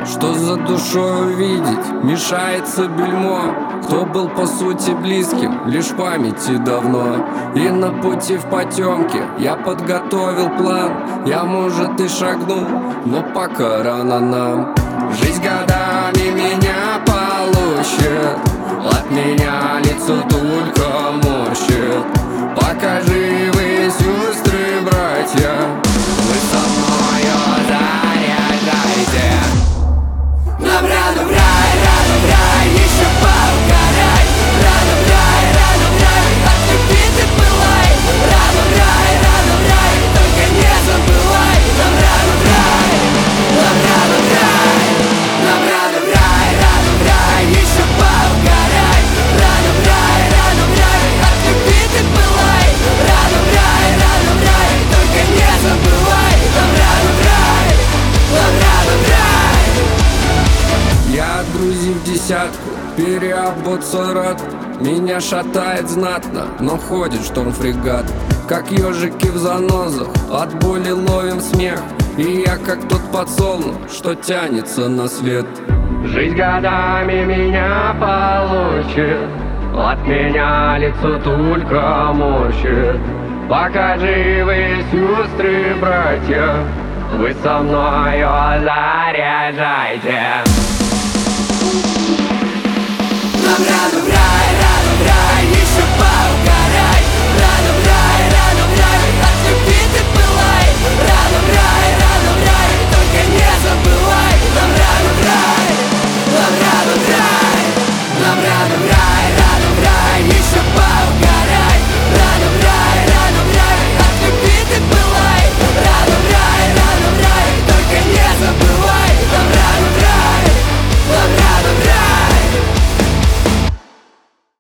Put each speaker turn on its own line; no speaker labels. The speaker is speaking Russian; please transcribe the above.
Что за душой увидеть, мешается бельмо. Кто был по сути близким, лишь в памяти давно. И на пути в потемке я подготовил план. Я, может, и шагнул, но пока рано нам. Жизнь годами меня получит, от меня лицо только морщит. Пока живы сестры, братья, вы со мною заряжайте. Нам рано в рай, еще поугарай. Рано в рай, от любви ты пылай. Рано в рай, только не забывай. Нам рано в рай, нам рано в рай. Нам рано в рай, еще поугарай. Рано в рай, от любви ты пылай. Рано в рай, только не забывай. Нам рано в рай, нам рано в рай. Я от друзей в десятку, переобуться рад. Меня шатает знатно, но ходит шторм-фрегат. Как ежики в занозах, от боли ловим смех. И я как тот подсолнух, что тянется на свет. Жизнь годами меня получит, от меня лицо только морщит. Пока живы сестры, братья, вы со мною заряжайте. Нам рано в рай.